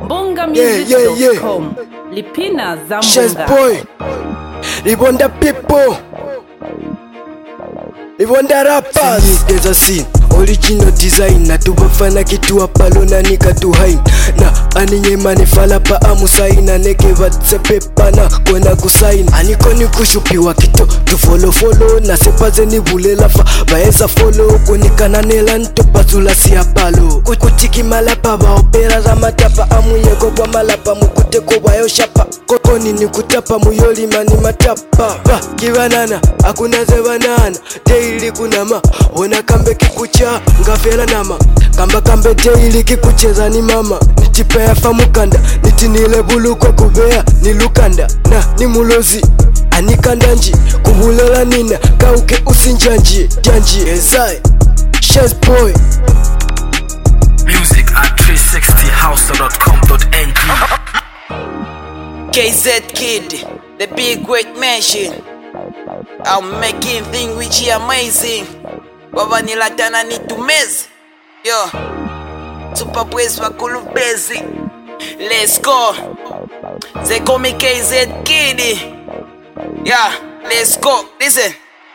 BongaMusic.com. Lipina Zambonga. Chess boy. Libonda people. Libonda rappers. There's a scene. Original design na tubafana kitu apalo na nika tuhain na aninye manifala pa amusaina neke vatsepepa na kwena kusain aniko ni kushupiwa kito tu follow na sepaze ni bulela fa baeza follow kunikana nela ntopazula siya palo kutiki malapa ba opera za matapa amuyeko kwa malapa mukuteko bayo shapa kokoni ni kutapa muyoli mani matapa ba kibanana akuna ze banana daily kunama ona kambe kikucha ngafela nama kambe daily kikucheza ni mama nitipea famukanda nitinile bulu kwa kubea ni lukanda na ni mulozi anikandanji kubulela nina kauke usinjanji janji ezai Chess boy Music at 360house.com.ng KZ Kid, the big great machine. I'm making things which are amazing. Baba nilatana ni tumezi. Yo, super boys wakulu bezi. Let's go. They call me KZ Kid. Yeah, let's go. Listen.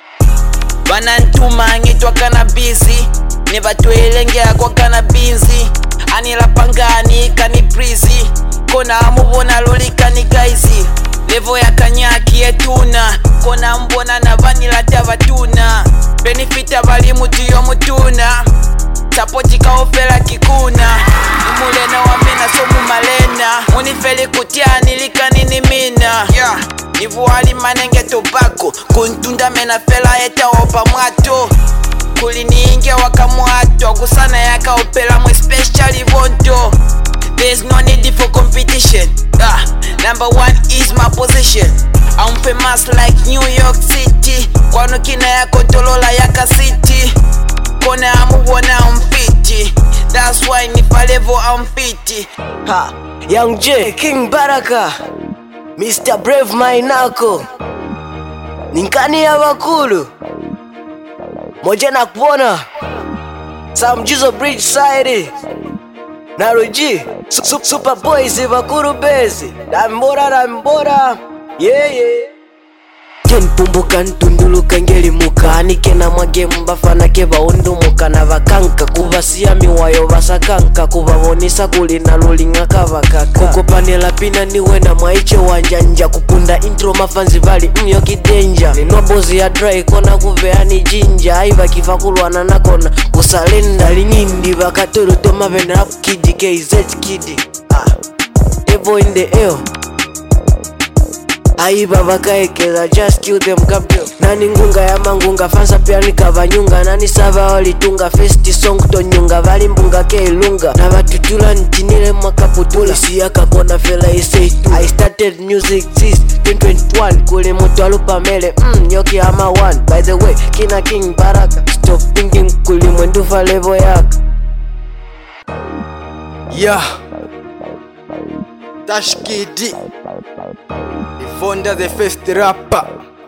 Banantuma ngitwa kana busy. Nibatwelengea kwa kana binzi. Anila pangani kani breezy. Kona amubona lolika ni gaizi. Levo ya kanyaki etuna. Kona mbona na vanila tavatuna. Benefita bali mutiyo mutuna. Sapoti kaofela kikuna. Nimulena wamena somu malena. Munifeli kutia nilikani ni mina. Yeah. Nivuali manenge tobako. Kuntunda mena fela eta opa mwato. Kuliniingia wakamwato. Kusana yaka opela mwe specially vonto. There's no need for competition. Number one is my position. I'm famous like New York City. Kwano kina yako tolola yaka city. Kona amuwana umfiti. That's why nipa level umfiti. ha Young J King Baraka Mr. Brave Mainako Ninkani ya wakulu moja na kuona Sam Jizo Bridge Side Naroji Super Boys bakuru bezi Dambora yeah Kenpumbuka ntunduluka ngeli muka Nikena mwage mbafana keba undumuka na vakanka Kuvasia miwayo vasakanka Kuvavonisa kulina lulinga kavakaka Kukopanela pina niwe na mwaiche wanjanja Kupunda intro mafanzi vali myo kidenja Ninobozi ya dry kona kuvea ni jinja Aiva kifa kulwana na kona kusalenda Lingindi vakatoro toma vena rap kidi KZ kidi Evo in the air Aiba vakaekeza just kill them kabyo Nani ngunga ya mangunga fansa pia nikavanyunga Nani sava walitunga first song tonyunga Vali mbunga keilunga Na vatutula ntinile mwakaputula Siyaka kona fela iseitu I started music this 2021 Kule mutu alupa mele nyoki ama one By the way kina King Baraka Stop thinking kuli mwendufa level yaka Yeah Tashkidi Fonda the first rapper.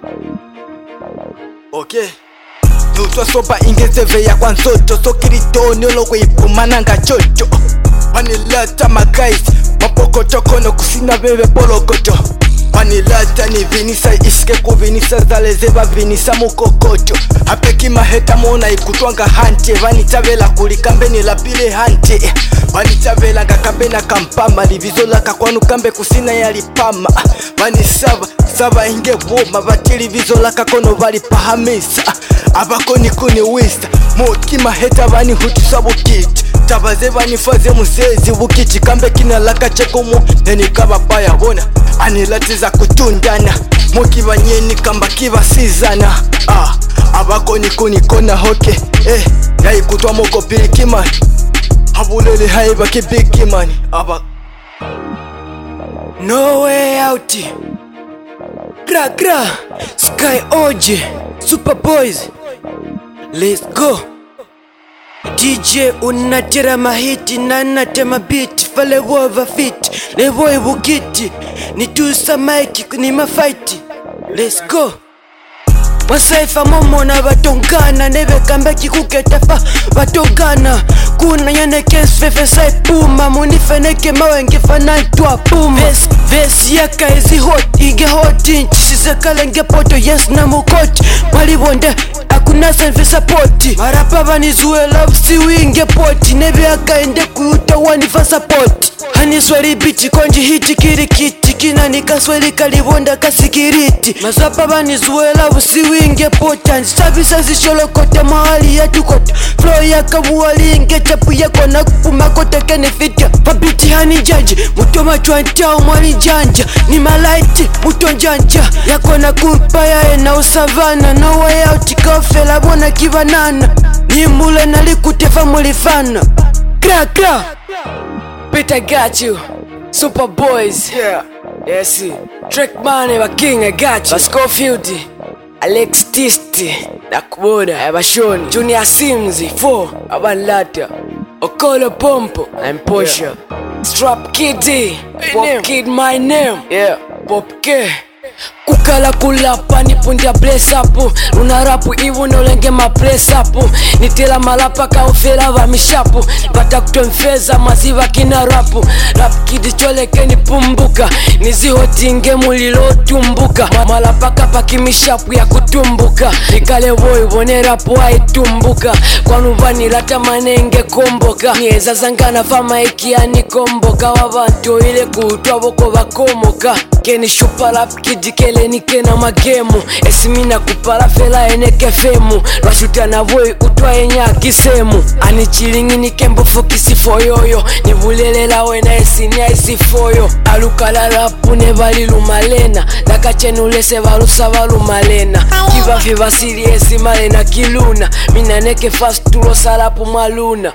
Okay. Nutwa sopa ingezeve ya kwa nsoto. Sokirito niolo kuipumananga chocho. Panilata magaisi mapoko chokono kusina bebe polokoto. Panilata ni vinisa iske kuvinisa zalezeba vinisa mukokoto. Hapeki maheta mona ikutwanga hante. Vanitavela kulikambe nilapile hante. Vanitavela kakambe na kampama. Livizola kakwanu kambe kusina yalipama. Vanisava inge woma. Vatili vizola kakono vali pahamisa. Abakoni kuni wista. Moki maheta vani hutu sabukiti. Tabaze vanifaze musezi wukiti. Kambe kina laka chekomo neni kaba paya wona. Anilatiza kutundana Moki vanyeni kamba kiva sizana Abakoni kuni kona hoke Yai kutwa moko pilikimani Habulele haiba kibikimani No way out Gra Sky Oje Super Boys Let's go DJ unatera mahiti na natema beat Fale wova fit Levo ibukiti Nitusa maiki ni mafighti Let's go Wasaifa momo na batongana Nebe kambeki kuketafa batongana kuna yene kes fefe sai puma munifeneke mawe ngefana ntwa puma vesi yaka ezi hot ige hoti nchisekale ngepoto yes na mukoti malibonde akuna senfe sapoti marapa banizue love siwi ngepoti nebe akaende kuyuta wanifa sapoti haniswali bichi konji hiti kirikiti kina nikaswali kalibonda kasikiriti mazapa banizue love siwi ngepoti ansabisa zisholokota mahali ya tukota flow yaka muwali ngechapu yako na kupuma kote kene fitya pabiti hani jaji mutoma chwantao mwani janja ni malaiti muto njanja yako na kupaya na usavana no way out kofela bona kibanana ni mule nalikutefa mulifana kra Peter got you Super Boys yeah yes Track Money wa King I got you Scofield Alex Tisti Nakubona Abashoni Junior Sims 4 Abalata Okolo Pompo I'm Porsche Strap Kitty Pop Kid my name yeah Pop K Kukala kulapa nipundia bless up Una rapu iwu nolenge ma bless up Nitela malapa ka ufela wa mishapu Bata kutomfeza maziva kina rapu Rap kidi choleke nipumbuka Niziho tinge mulilo tumbuka Malapa kapa kimishapu ya kutumbuka Nikale boy wone rapu wa itumbuka Kwa nubani lata manenge komboka Nieza zangana fama ikia nikomboka Wabantu ile kutua woko wakomoka Keni shupa rap kidi kele nike na magemu Esimina kupala fela eneke femu Rashuta na boy utwa enya kisemu Ani chilingi nikembo fokisi foyoyo Nivulelela wena esinia isi foyo Alukala rapu nebali lumalena Daka chenulese valusa valumalena Kiva fiva siri esi malena kiluna Mina neke fast tulo salapu maluna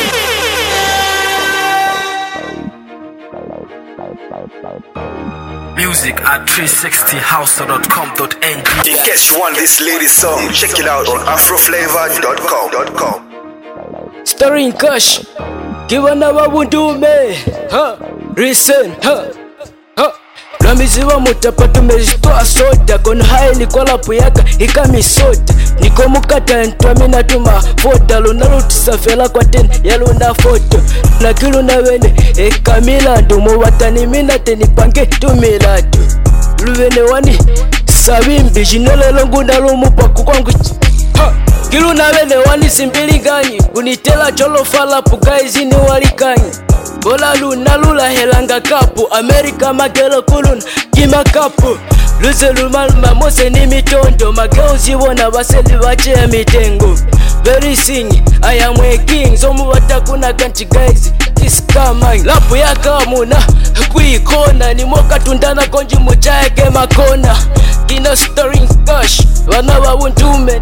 Music at 360house.com.ng. In case you want this lady's song, check it out on afroflavor.com. Starring Kush Kibana babundume Listen Namiziwa mutapatu mezitoa soda Kono hai ni kwa lapu yaka hikami soda Niko mukata ntwamina tuma foda Luna lutisa fela kwa ten ya luna foto Na kilu na wene ekamila Ndumu watani mina teni pange tumilatu Luwene wani sabimbi Jinole longu na lumu paku kwangu Kilu na wene wani simbili ganyi Kunitela cholo fala pukaizi ni walikanyi Bola luna lula helanga kapu Amerika magelo kuluna kima kapu Luze lumaluma mose ni mitondo Mageuzi wona waseli wache ya mitengo Very sing, I am a king Zomu watakuna kanchi guys This kamai Lapu ya kamuna Kuikona ni moka tundana konji muchaye ke makona Kino starring Kush Wana wa untume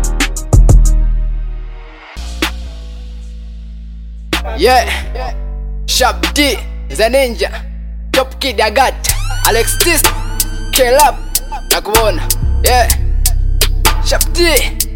Yeah Sharp D, the ninja Top Kid I got Alex Tist, K-Lab Nakubona, yeah Sharp D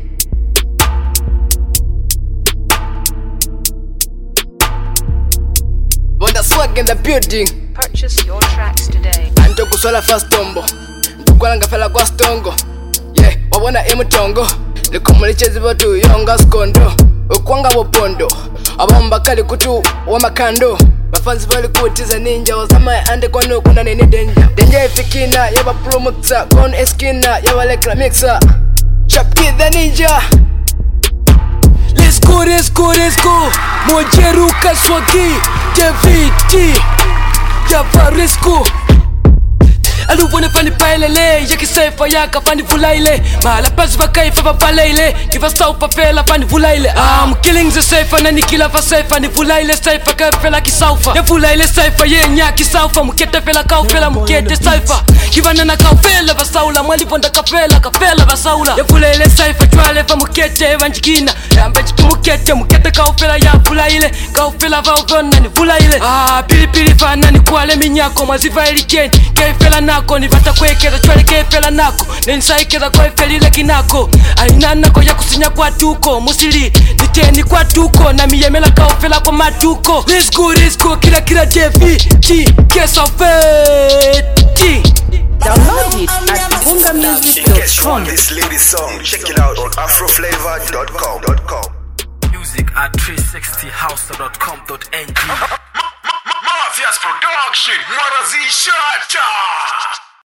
Bonda swag in the building Purchase your tracks today. Anto kuswala fast tombo Ntukwala ngafela kwa stongo Yeah, wabona imutongo Likumulichezi batu yonga skondo Ukwanga wapondo Abamba kali kutu wa makando Bafanzi bali kutiza ninja Wazama ya ande kwa nuku na nini denja Denja ifikina yaba promoter Gone eskina yaba lekla mixer Chapki the ninja Let's go Mojeruka swagi JVT Javarisco Aluvone fani paelele Yaki saifa yaka fani vulaile Mahala pazi vakaifa vavaleile Kiva saupa fela fani vulaile I'm killing the saifa na nikila va saifa Ni vulaile saifa ka fela kisaufa Ya vulaile saifa ye nya kisaufa Mukete fela kau fela mukete saifa Kiva nana kau fela vasaula Mwalivonda kafela vasaula Ya vulaile saifa chwale va mukete vanjikina Ya mbejitu mukete kau fela ya vulaile Kau fela va uvona ni vulaile Pili fana ni kuale minyako Maziva elikeni Kei fela na nako nivata kwekeza chwele kepela nako nensaikeza kwa efelile kinako aina nako ya kusinya kwa tuko musili niteni kwa tuko na miyemela kaofela kwa matuko let's go kila JVT kesa feti. Download it at bungamusic.com. In case you want this lady's song, check it out on afroflavor.com. Music at 360house.com.ng. Mafias Production, Mwarazisha.